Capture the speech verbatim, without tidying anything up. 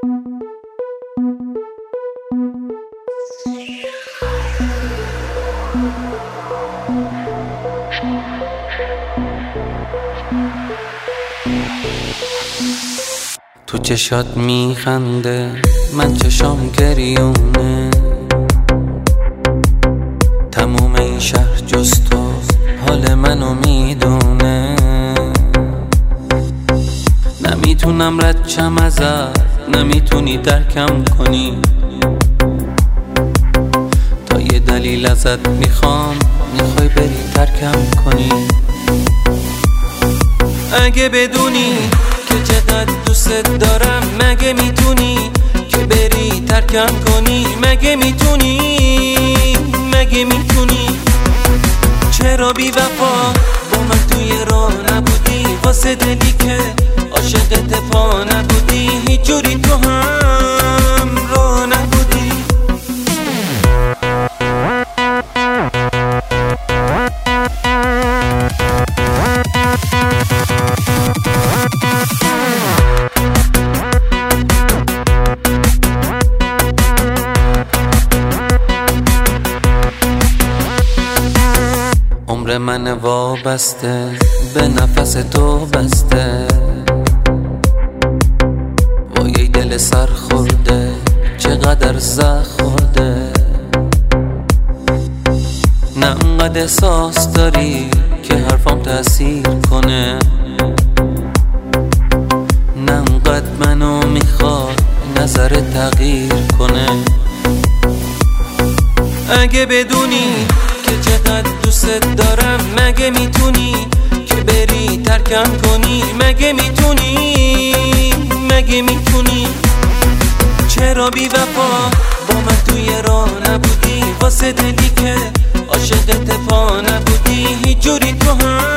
تو چشات میخنده من چشام گریونه، تموم این شهر جز تو حال منو میدونه. نمیتونم رد شم ازت، نمیتونی درکم کنی، تا یه دلیل ازت میخوام، میخوای بری ترکم کنی. اگه بدونی که چقدر دوست دارم، مگه میتونی که بری ترکم کنی؟ مگه میتونی، مگه میتونی؟ چرا بی وفا با من توی راه نبودی، واسه دلی که عاشقت پا نبودی، هیچ جوری تو هم راه نبودی. عمر من وابسته به نفس تو بسته، وای دل سر خورده چقدر زخم خورده. نه انقدر احساس داری که حرفام تأثیر کنه، نه انقدر منو میخواد نظر تغییر کنه. اگه بدونی که چقدر دوست دارم، مگه میتونی که بری ترکم کنی؟ مگه میتونی، مگه میتونی؟ چرا بی وفا با من توی راه نبودی، واسه دلی که عاشقت پا نبودی، هیچ جوری تو هم